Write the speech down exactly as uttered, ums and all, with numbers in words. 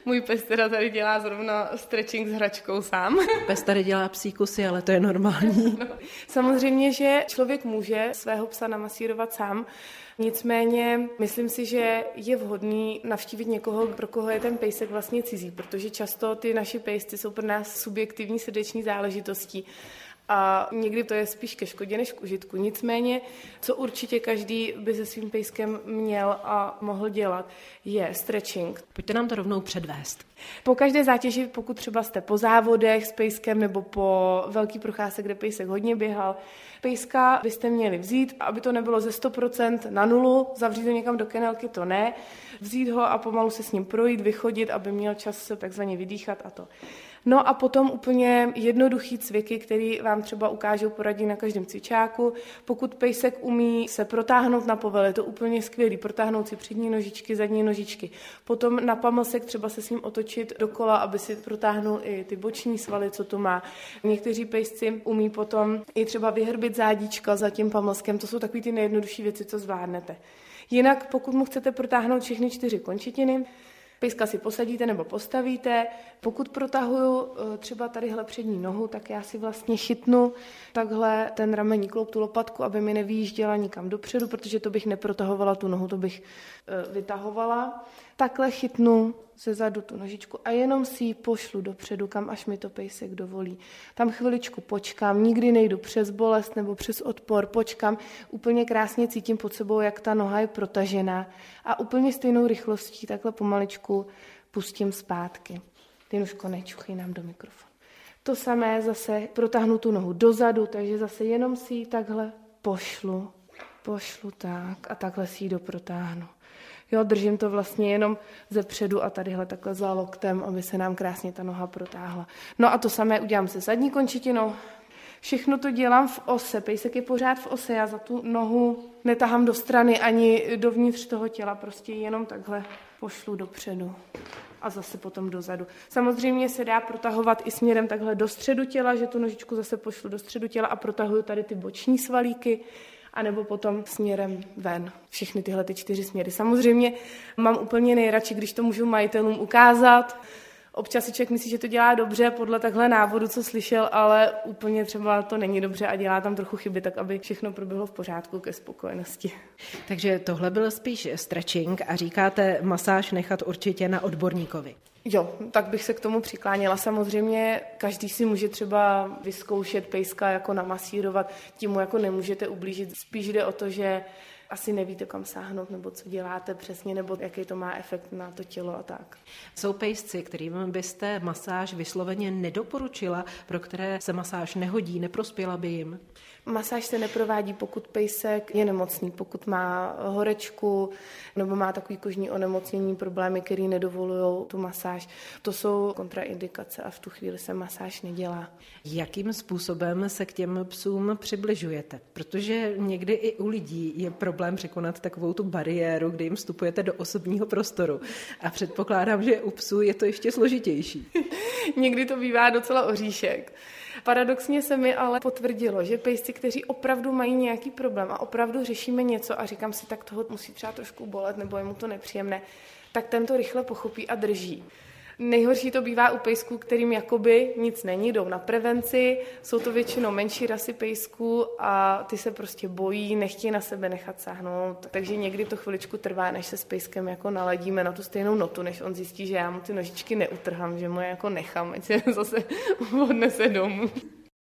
Můj pes teda tady dělá zrovna stretching s hračkou sám. Pes tady dělá psí kusy, ale to je normální. No, samozřejmě, že člověk může svého psa namasírovat sám, nicméně myslím si, že je vhodný navštívit někoho, pro koho je ten pejsek vlastně cizí, protože často ty naši pejsci jsou pro nás subjektivní srdeční záležitostí. A někdy to je spíš ke škodě než k užitku. Nicméně, co určitě každý by se svým pejskem měl a mohl dělat, je stretching. Pojďte nám to rovnou předvést. Po každé zátěži, pokud třeba jste po závodech s pejskem nebo po velký procházce, kde pejsek hodně běhal, pejska byste měli vzít, aby to nebylo ze sto procent na nulu, zavřít ho někam do kennelky, to ne, vzít ho a pomalu se s ním projít, vychodit, aby měl čas se takzvaně vydýchat a to. No a potom úplně jednoduchý cviky, který vám třeba ukážou, poradí na každém cvičáku. Pokud pejsek umí se protáhnout na povel, je to úplně skvělý, protáhnout si přední nožičky, zadní nožičky. Potom na pamlsek třeba se s ním otočit dokola, aby si protáhnul i ty boční svaly, co tu má. Někteří pejsci umí potom i třeba vyhrbit zádíčka za tím pamlskem, to jsou takový ty nejjednodušší věci, co zvládnete. Jinak pokud mu chcete protáhnout všechny čtyři končetiny, pejska si posadíte nebo postavíte. Pokud protahuju třeba tadyhle přední nohu, tak já si vlastně chytnu takhle ten ramení kloub, tu lopatku, aby mi nevyjížděla nikam dopředu, protože to bych neprotahovala tu nohu, to bych vytahovala. Takhle chytnu ze zadu tu nožičku a jenom si ji pošlu dopředu, kam až mi to pejsek dovolí. Tam chviličku počkám, nikdy nejdu přes bolest nebo přes odpor, počkám, úplně krásně cítím pod sebou, jak ta noha je protažená a úplně stejnou rychlostí takhle pomaličku pustím zpátky. Ty nůžko nečuchej nám do mikrofonu. To samé zase protáhnu tu nohu dozadu, takže zase jenom si ji takhle pošlu, pošlu tak a takhle si ji doprotáhnu. Jo, držím to vlastně jenom ze předu a tadyhle takhle za loktem, aby se nám krásně ta noha protáhla. No a to samé udělám se zadní končetinou. Všechno to dělám v ose, pejsek je pořád v ose, já za tu nohu netahám do strany ani dovnitř toho těla, prostě jenom takhle pošlu dopředu a zase potom dozadu. Samozřejmě se dá protahovat i směrem takhle do středu těla, že tu nožičku zase pošlu do středu těla a protahuju tady ty boční svalíky, anebo potom směrem ven. Všechny tyhle ty čtyři směry. Samozřejmě mám úplně nejradši, když to můžu majitelům ukázat. Občas si člověk myslí, že to dělá dobře podle takhle návodu, co slyšel, ale úplně třeba to není dobře a dělá tam trochu chyby, tak aby všechno proběhlo v pořádku ke spokojenosti. Takže tohle byl spíš stretching a říkáte masáž nechat určitě na odborníkovi. Jo, tak bych se k tomu přikláněla. Samozřejmě každý si může třeba vyzkoušet pejska jako namasírovat, tím mu jako nemůžete ublížit. Spíš jde o to, že asi nevíte, kam sáhnout, nebo co děláte přesně, nebo jaký to má efekt na to tělo a tak. Jsou pejsci, kterým byste masáž vysloveně nedoporučila, pro které se masáž nehodí, neprospěla by jim? Masáž se neprovádí, pokud pejsek je nemocný, pokud má horečku nebo má takový kožní onemocnění, problémy, které nedovolují tu masáž. To jsou kontraindikace a v tu chvíli se masáž nedělá. Jakým způsobem se k těm psům přibližujete? Protože někdy i u lidí je problém překonat takovou tu bariéru, kdy jim vstupujete do osobního prostoru. A předpokládám, že u psů je to ještě složitější. Někdy to bývá docela oříšek. Paradoxně se mi ale potvrdilo, že pejsci, kteří opravdu mají nějaký problém a opravdu řešíme něco a říkám si, tak toho musí třeba trošku bolet nebo je mu to nepříjemné, tak ten to rychle pochopí a drží. Nejhorší to bývá u pejsků, kterým jakoby nic není, jdou na prevenci, jsou to většinou menší rasy pejsků a ty se prostě bojí, nechtějí na sebe nechat sáhnout. Takže někdy to chviličku trvá, než se s pejskem jako naladíme na tu stejnou notu, než on zjistí, že já mu ty nožičky neutrhám, že mu je jako nechám, ať se zase odnese domů.